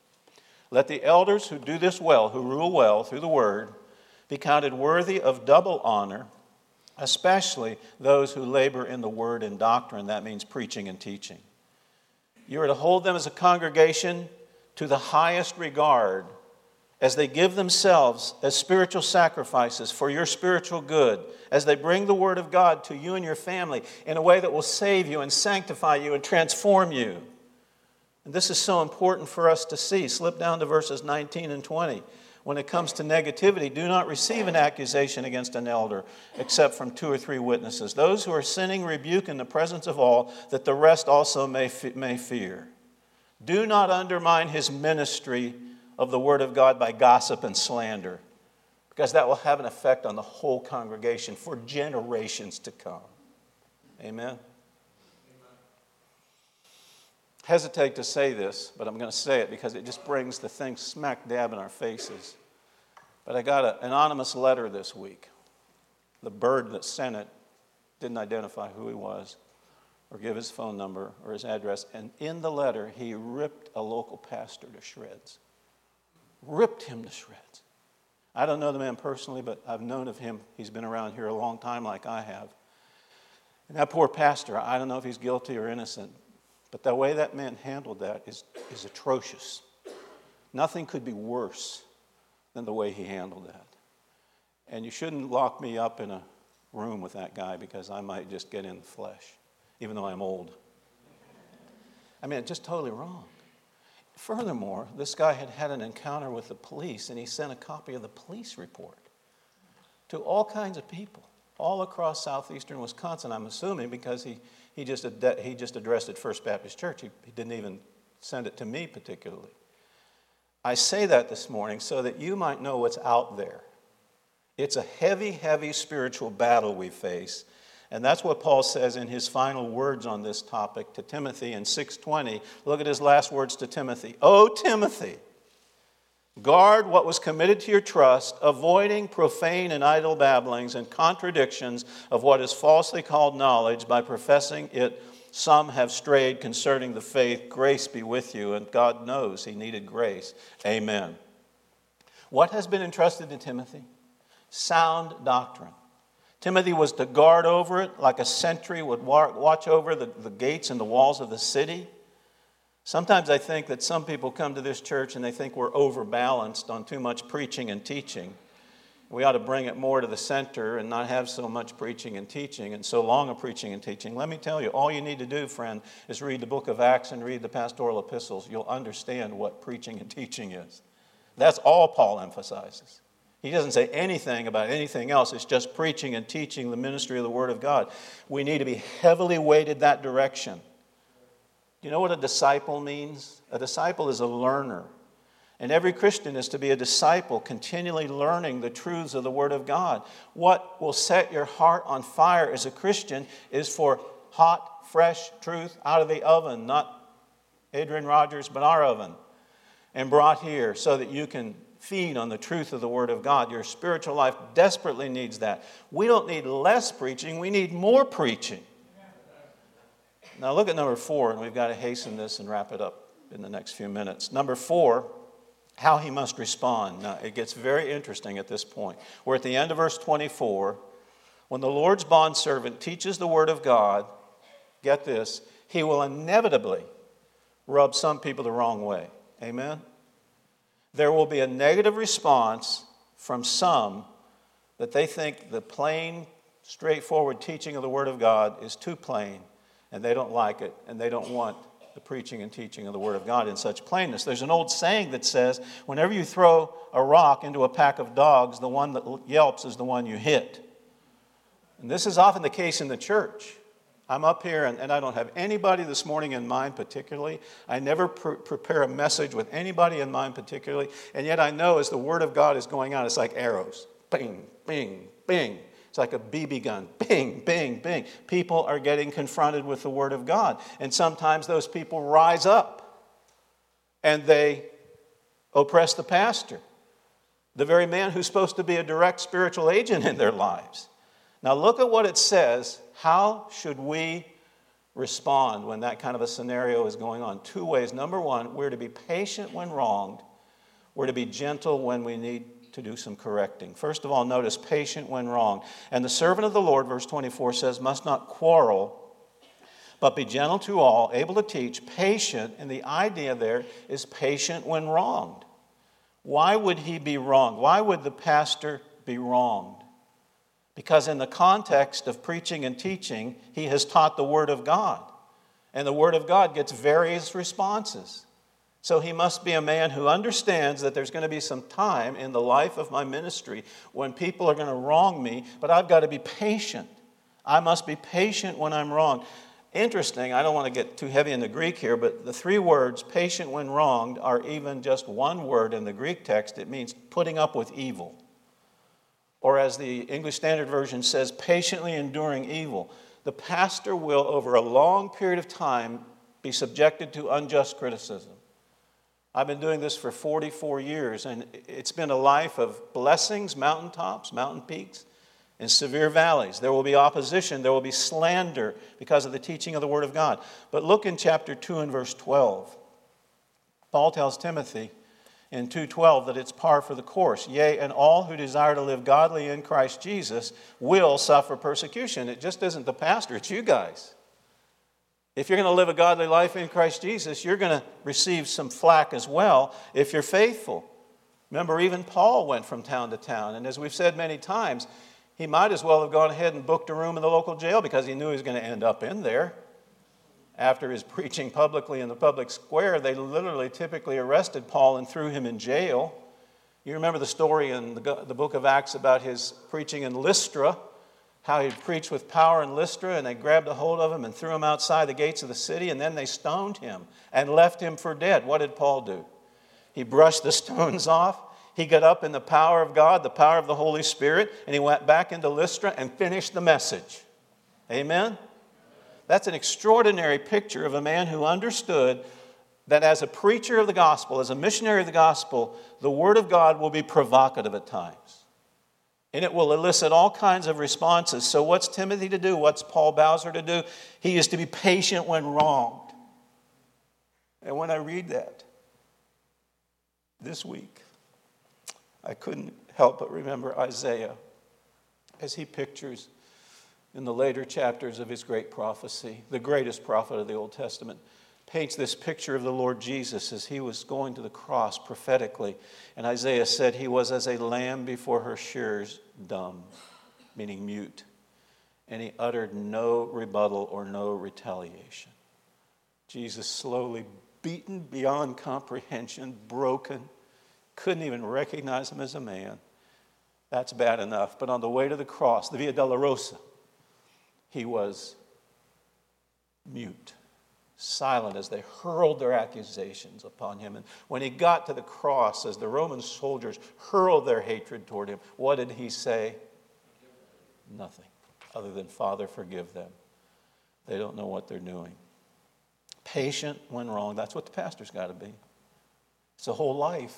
Let the elders who do this well, who rule well through the word, be counted worthy of double honor, especially those who labor in the word and doctrine. That means preaching and teaching. You are to hold them as a congregation to the highest regard as they give themselves as spiritual sacrifices for your spiritual good, as they bring the Word of God to you and your family in a way that will save you and sanctify you and transform you. And this is so important for us to see. Slip down to verses nineteen and twenty. When it comes to negativity, do not receive an accusation against an elder except from two or three witnesses. Those who are sinning rebuke in the presence of all, that the rest also may, may fear. Do not undermine his ministry of the Word of God by gossip and slander, because that will have an effect on the whole congregation for generations to come. Amen? Hesitate to say this, but I'm going to say it because it just brings the thing smack dab in our faces. But I got an anonymous letter this week. The bird that sent it didn't identify who he was or give his phone number or his address. And in the letter, he ripped a local pastor to shreds. Ripped him to shreds. I don't know the man personally, but I've known of him. He's been around here a long time like I have. And that poor pastor, I don't know if he's guilty or innocent, but the way that man handled that is, is atrocious. Nothing could be worse than the way he handled that. And you shouldn't lock me up in a room with that guy because I might just get in the flesh, even though I'm old. I mean, it's just totally wrong. Furthermore, this guy had had an encounter with the police, and he sent a copy of the police report to all kinds of people, all across southeastern Wisconsin, I'm assuming, because he, he, just, ad- he just addressed it First Baptist Church. He, he didn't even send it to me particularly. I say that this morning so that you might know what's out there. It's a heavy, heavy spiritual battle we face, And that's what Paul says in his final words on this topic to Timothy in six twenty. Look at his last words to Timothy. "O Timothy, guard what was committed to your trust, avoiding profane and idle babblings and contradictions of what is falsely called knowledge. By professing it, some have strayed concerning the faith. Grace be with you." And God knows he needed grace. Amen. What has been entrusted to Timothy? Sound doctrine. Timothy was to guard over it like a sentry would watch over the, the gates and the walls of the city. Sometimes I think that some people come to this church and they think we're overbalanced on too much preaching and teaching. We ought to bring it more to the center and not have so much preaching and teaching and so long of preaching and teaching. Let me tell you, all you need to do, friend, is read the book of Acts and read the pastoral epistles. You'll understand what preaching and teaching is. That's all Paul emphasizes. He doesn't say anything about anything else. It's just preaching and teaching the ministry of the Word of God. We need to be heavily weighted that direction. Do you know what a disciple means? A disciple is a learner. And every Christian is to be a disciple, continually learning the truths of the Word of God. What will set your heart on fire as a Christian is for hot, fresh truth out of the oven, not Adrian Rogers, but our oven, and brought here so that you can feed on the truth of the Word of God. Your spiritual life desperately needs that. We don't need less preaching, we need more preaching. Now look at number four, and we've got to hasten this and wrap it up in the next few minutes. Number four, how he must respond. Now it gets very interesting at this point. We're at the end of verse twenty-four. When the Lord's bondservant teaches the Word of God, get this, he will inevitably rub some people the wrong way. Amen? There will be a negative response from some that they think the plain, straightforward teaching of the Word of God is too plain, and they don't like it, and they don't want the preaching and teaching of the Word of God in such plainness. There's an old saying that says, whenever you throw a rock into a pack of dogs, the one that yelps is the one you hit. And this is often the case in the church. I'm up here, and, and I don't have anybody this morning in mind particularly. I never pr- prepare a message with anybody in mind particularly, and yet I know as the Word of God is going out, it's like arrows. Bing, bing, bing. It's like a B B gun. Bing, bing, bing. People are getting confronted with the Word of God, and sometimes those people rise up, and they oppress the pastor, the very man who's supposed to be a direct spiritual agent in their lives. Now look at what it says. How should we respond when that kind of a scenario is going on? Two ways. Number one, we're to be patient when wronged. We're to be gentle when we need to do some correcting. First of all, notice patient when wronged. And the servant of the Lord, verse twenty-four says, must not quarrel, but be gentle to all, able to teach, patient. And the idea there is patient when wronged. Why would he be wronged? Why would the pastor be wronged? Because in the context of preaching and teaching, he has taught the Word of God. And the Word of God gets various responses. So he must be a man who understands that there's going to be some time in the life of my ministry when people are going to wrong me, but I've got to be patient. I must be patient when I'm wronged. Interesting, I don't want to get too heavy in the Greek here, but the three words, patient when wronged, are even just one word in the Greek text. It means putting up with evil. Or as the English Standard Version says, patiently enduring evil. The pastor will, over a long period of time, be subjected to unjust criticism. I've been doing this for forty-four years, and it's been a life of blessings, mountaintops, mountain peaks, and severe valleys. There will be opposition, there will be slander because of the teaching of the Word of God. But look in chapter two and verse twelve. Paul tells Timothy in two twelve that it's par for the course. Yea, and all who desire to live godly in Christ Jesus will suffer persecution. It just isn't the pastor, it's you guys. If you're going to live a godly life in Christ Jesus, you're going to receive some flack as well if you're faithful. Remember, even Paul went from town to town, and as we've said many times, he might as well have gone ahead and booked a room in the local jail because he knew he was going to end up in there. After his preaching publicly in the public square, they literally typically arrested Paul and threw him in jail. You remember the story in the, the book of Acts about his preaching in Lystra, how he preached with power in Lystra, and they grabbed a hold of him and threw him outside the gates of the city, and then they stoned him and left him for dead. What did Paul do? He brushed the stones off. He got up in the power of God, the power of the Holy Spirit, and he went back into Lystra and finished the message. Amen? That's an extraordinary picture of a man who understood that as a preacher of the gospel, as a missionary of the gospel, the Word of God will be provocative at times. And it will elicit all kinds of responses. So what's Timothy to do? What's Paul Bowser to do? He is to be patient when wronged. And when I read that this week, I couldn't help but remember Isaiah as he pictures in the later chapters of his great prophecy, the greatest prophet of the Old Testament, paints this picture of the Lord Jesus as he was going to the cross prophetically. And Isaiah said he was as a lamb before her shearers, dumb, meaning mute. And he uttered no rebuttal or no retaliation. Jesus slowly beaten beyond comprehension, broken, couldn't even recognize him as a man. That's bad enough. But on the way to the cross, the Via Dolorosa, he was mute, silent as they hurled their accusations upon him. And when he got to the cross, as the Roman soldiers hurled their hatred toward him, what did he say? Nothing other than, Father, forgive them. They don't know what they're doing. Patient when wrong. That's what the pastor's got to be. It's a whole life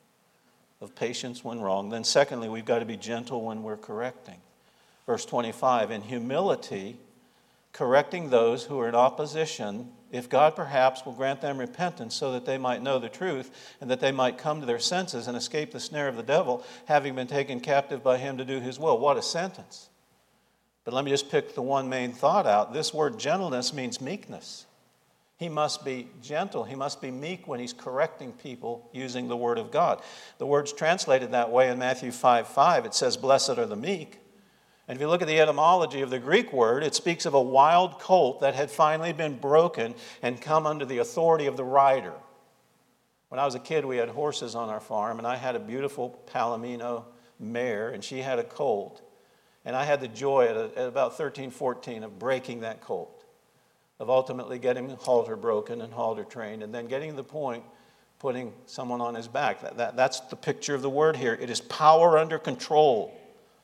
of patience when wrong. Then secondly, we've got to be gentle when we're correcting. Verse twenty-five, in humility, correcting those who are in opposition, if God perhaps will grant them repentance so that they might know the truth and that they might come to their senses and escape the snare of the devil, having been taken captive by him to do his will. What a sentence. But let me just pick the one main thought out. This word gentleness means meekness. He must be gentle. He must be meek when he's correcting people using the word of God. The word's translated that way in Matthew five five. It says, blessed are the meek. And if you look at the etymology of the Greek word, it speaks of a wild colt that had finally been broken and come under the authority of the rider. When I was a kid, we had horses on our farm, and I had a beautiful Palomino mare, and she had a colt. And I had the joy at, a, at about thirteen, fourteen of breaking that colt, of ultimately getting the halter broken and halter trained, and then getting to the point, putting someone on his back. That, that, that's the picture of the word here. It is power under control.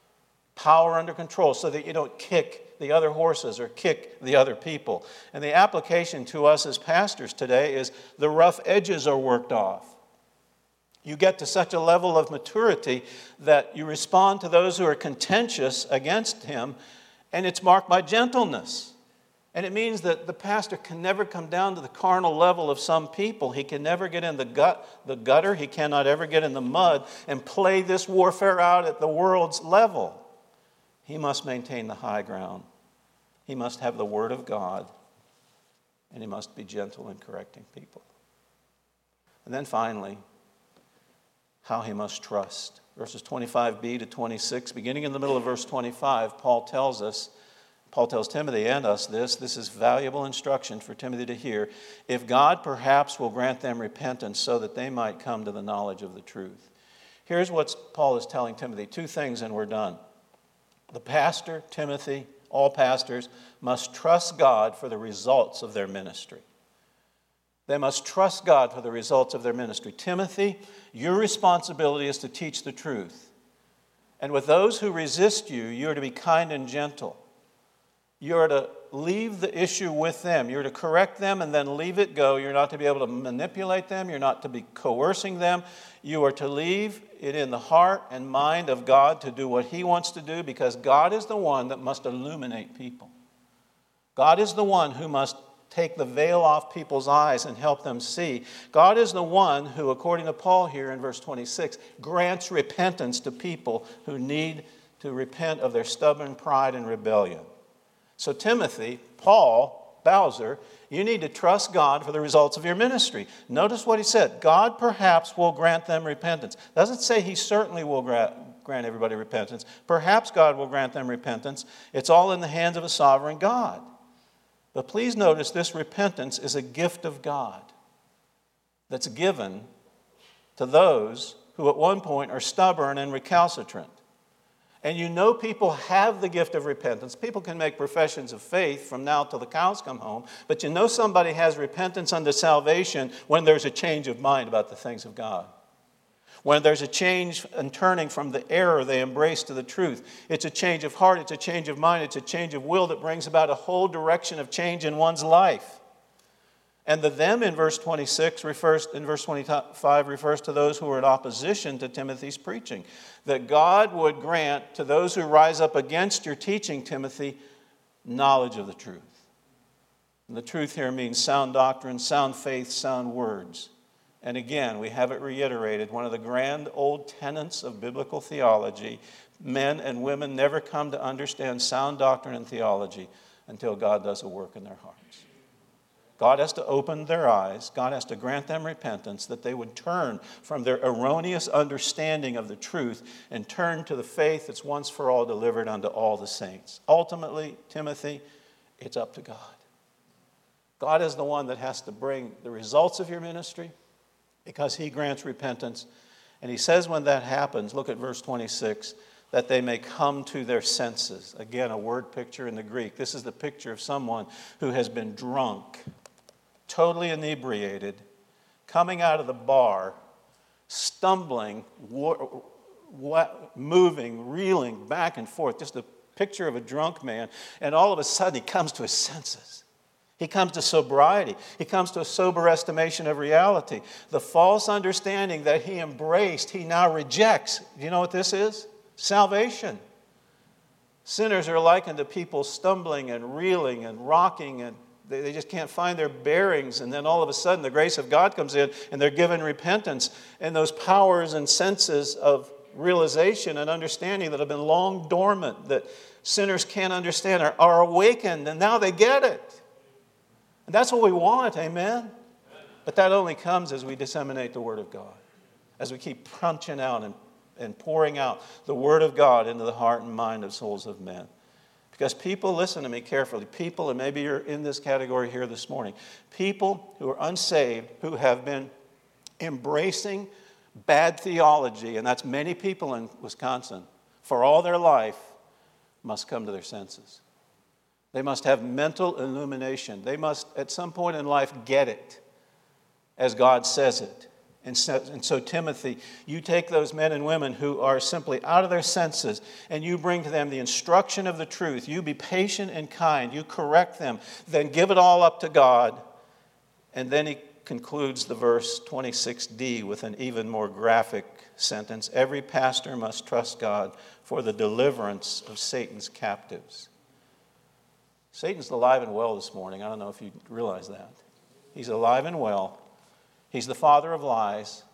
Power under control so that you don't kick the other horses or kick the other people. And the application to us as pastors today is the rough edges are worked off. You get to such a level of maturity that you respond to those who are contentious against him, and it's marked by gentleness. And it means that the pastor can never come down to the carnal level of some people. He can never get in the gut, the gutter. He cannot ever get in the mud and play this warfare out at the world's level. He must maintain the high ground. He must have the Word of God. And he must be gentle in correcting people. And then finally, how he must trust. Verses twenty-five b to twenty-six, beginning in the middle of verse twenty-five, Paul tells us, Paul tells Timothy and us this, this is valuable instruction for Timothy to hear. If God perhaps will grant them repentance so that they might come to the knowledge of the truth. Here's what Paul is telling Timothy. Two things and we're done. The pastor, Timothy, all pastors, must trust God for the results of their ministry. They must trust God for the results of their ministry. Timothy, your responsibility is to teach the truth. And with those who resist you, you are to be kind and gentle. You are to leave the issue with them. You're to correct them and then leave it go. You're not to be able to manipulate them. You're not to be coercing them. You are to leave it in the heart and mind of God to do what He wants to do, because God is the one that must illuminate people. God is the one who must take the veil off people's eyes and help them see. God is the one who, according to Paul here in verse twenty-six, grants repentance to people who need to repent of their stubborn pride and rebellion. So Timothy, Paul, Bowser, you need to trust God for the results of your ministry. Notice what he said. God perhaps will grant them repentance. Doesn't say he certainly will grant, grant everybody repentance. Perhaps God will grant them repentance. It's all in the hands of a sovereign God. But please notice this repentance is a gift of God that's given to those who at one point are stubborn and recalcitrant. And you know people have the gift of repentance. People can make professions of faith from now till the cows come home. But you know somebody has repentance unto salvation when there's a change of mind about the things of God. When there's a change and turning from the error they embrace to the truth, it's a change of heart, it's a change of mind, it's a change of will that brings about a whole direction of change in one's life. And the them in verse twenty-six refers, in verse twenty-five refers to those who are in opposition to Timothy's preaching. That God would grant to those who rise up against your teaching, Timothy, knowledge of the truth. And the truth here means sound doctrine, sound faith, sound words. And again, we have it reiterated, one of the grand old tenets of biblical theology, men and women never come to understand sound doctrine and theology until God does a work in their hearts. God has to open their eyes. God has to grant them repentance that they would turn from their erroneous understanding of the truth and turn to the faith that's once for all delivered unto all the saints. Ultimately, Timothy, it's up to God. God is the one that has to bring the results of your ministry because he grants repentance. And he says when that happens, look at verse twenty-six, that they may come to their senses. Again, a word picture in the Greek. This is the picture of someone who has been drunk, totally inebriated, coming out of the bar, stumbling, war, wa- moving, reeling back and forth. Just a picture of a drunk man. And all of a sudden he comes to his senses. He comes to sobriety. He comes to a sober estimation of reality. The false understanding that he embraced, he now rejects. Do you know what this is? Salvation. Sinners are likened to people stumbling and reeling and rocking, and they, they just can't find their bearings. And then all of a sudden the grace of God comes in and they're given repentance. And those powers and senses of realization and understanding that have been long dormant, that sinners can't understand, are, are awakened, and now they get it. And that's what we want, amen? But that only comes as we disseminate the Word of God, as we keep punching out and, and pouring out the Word of God into the heart and mind of souls of men. Because people, listen to me carefully, people, and maybe you're in this category here this morning, people who are unsaved, who have been embracing bad theology, and that's many people in Wisconsin, for all their life, must come to their senses. They must have mental illumination. They must, at some point in life, get it as God says it. And so, and so, Timothy, you take those men and women who are simply out of their senses and you bring to them the instruction of the truth. You be patient and kind. You correct them. Then give it all up to God. And then he concludes the verse twenty-six d with an even more graphic sentence. Every pastor must trust God for the deliverance of Satan's captives. Satan's alive and well this morning. I don't know if you realize that. He's alive and well. He's the father of lies.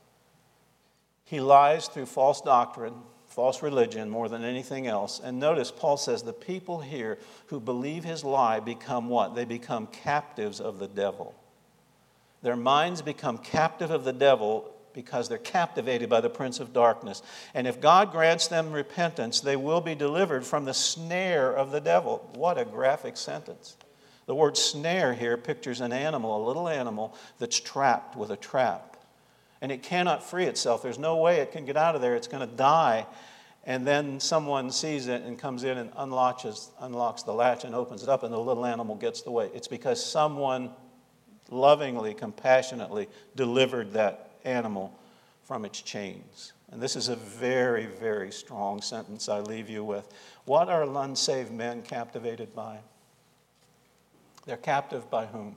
He lies through false doctrine, false religion more than anything else. And notice Paul says the people here who believe his lie become what? They become captives of the devil. Their minds become captive of the devil because they're captivated by the prince of darkness. And if God grants them repentance, they will be delivered from the snare of the devil. What a graphic sentence. The word snare here pictures an animal, a little animal that's trapped with a trap. And it cannot free itself. There's no way it can get out of there. It's going to die. And then someone sees it and comes in and unlocks, unlocks the latch and opens it up, and the little animal gets away. It's because someone lovingly, compassionately delivered that animal from its chains. And this is a very, very strong sentence I leave you with. What are unsaved men captivated by? They're captive by whom?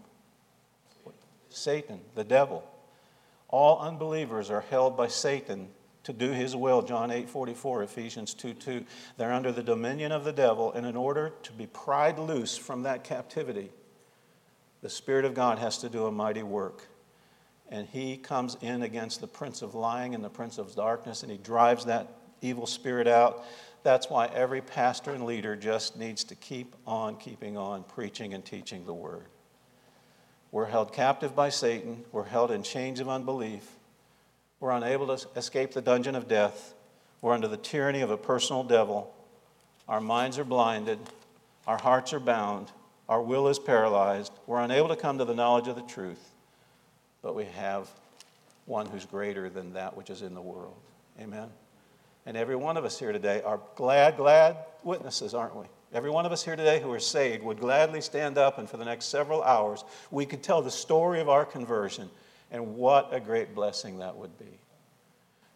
Satan, the devil. All unbelievers are held by Satan to do his will. John eight forty-four, Ephesians two two. They're under the dominion of the devil, and in order to be pried loose from that captivity, the Spirit of God has to do a mighty work. And he comes in against the prince of lying and the prince of darkness, and he drives that evil spirit out. That's why every pastor and leader just needs to keep on keeping on preaching and teaching the word. We're held captive by Satan. We're held in chains of unbelief. We're unable to escape the dungeon of death. We're under the tyranny of a personal devil. Our minds are blinded. Our hearts are bound. Our will is paralyzed. We're unable to come to the knowledge of the truth. But we have one who's greater than that which is in the world. Amen? And every one of us here today are glad, glad witnesses, aren't we? Every one of us here today who are saved would gladly stand up, and for the next several hours, we could tell the story of our conversion, and what a great blessing that would be.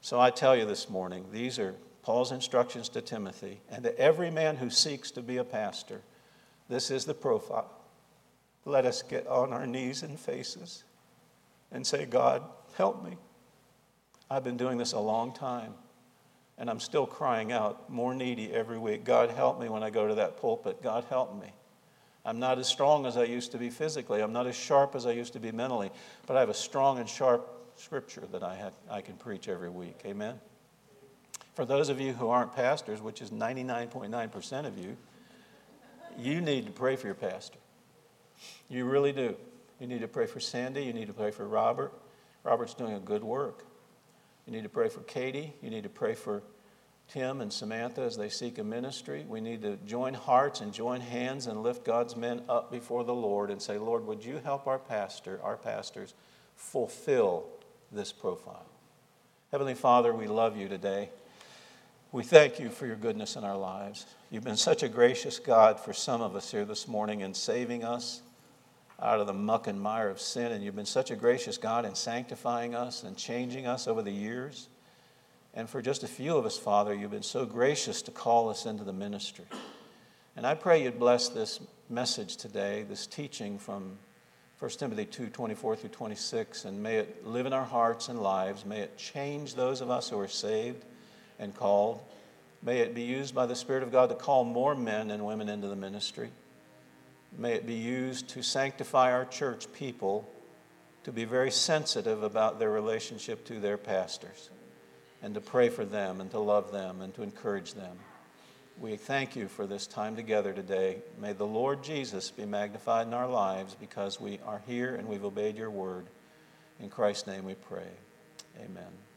So I tell you this morning, these are Paul's instructions to Timothy and to every man who seeks to be a pastor. This is the profile. Let us get on our knees and faces and say, God, help me. I've been doing this a long time, and I'm still crying out, more needy every week. God, help me when I go to that pulpit. God, help me. I'm not as strong as I used to be physically. I'm not as sharp as I used to be mentally, but I have a strong and sharp scripture that I, have, I can preach every week. Amen? For those of you who aren't pastors, which is ninety-nine point nine percent of you, you need to pray for your pastor. You really do. You need to pray for Sandy. You need to pray for Robert. Robert's doing a good work. You need to pray for Katie. You need to pray for Tim and Samantha as they seek a ministry. We need to join hearts and join hands and lift God's men up before the Lord and say, Lord, would you help our pastor, our pastors, fulfill this profile? Heavenly Father, we love you today. We thank you for your goodness in our lives. You've been such a gracious God for some of us here this morning in saving us out of the muck and mire of sin, and you've been such a gracious God in sanctifying us and changing us over the years. And for just a few of us, Father, you've been so gracious to call us into the ministry. And I pray you'd bless this message today, this teaching from First Timothy two, twenty-four through twenty-six, and may it live in our hearts and lives. May it change those of us who are saved and called. May it be used by the Spirit of God to call more men and women into the ministry. May it be used to sanctify our church people to be very sensitive about their relationship to their pastors and to pray for them and to love them and to encourage them. We thank you for this time together today. May the Lord Jesus be magnified in our lives because we are here and we've obeyed your word. In Christ's name we pray. Amen.